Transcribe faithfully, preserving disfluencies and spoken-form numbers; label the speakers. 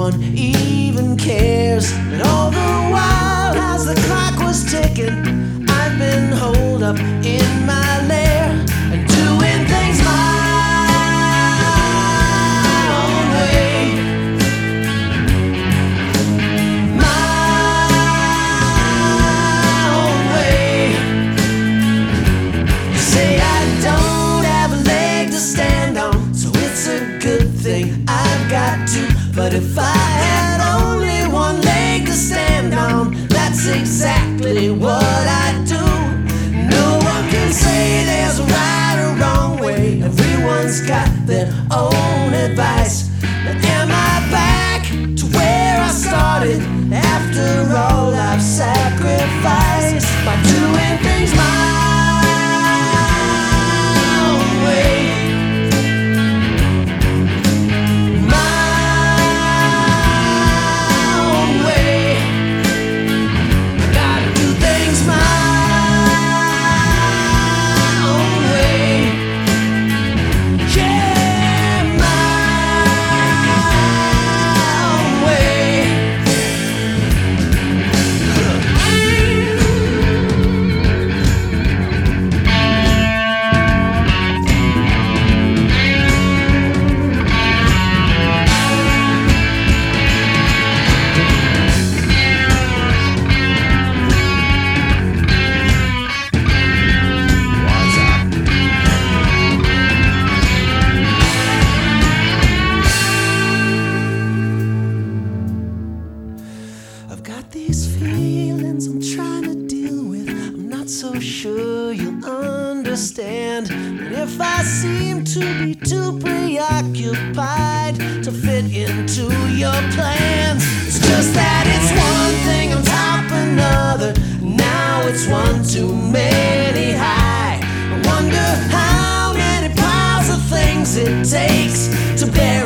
Speaker 1: one even cares. And all the while, as the clock was ticking, I've been holed up in my lair and doing things my own way. My own way. You say I don't have a leg to stand on, so it's a good thing I've got two. But if I had only one leg to stand on, that's exactly what I'd do. No one can say there's a right or wrong way. Everyone's got their own advice. Now am I back to where I started after all I've sacrificed by doing things my own way? These feelings I'm trying to deal with, I'm not so sure you'll understand. But if I seem to be too preoccupied to fit into your plans, it's just that it's one thing on top of another. Now it's one too many high. I wonder how many piles of things it takes to bear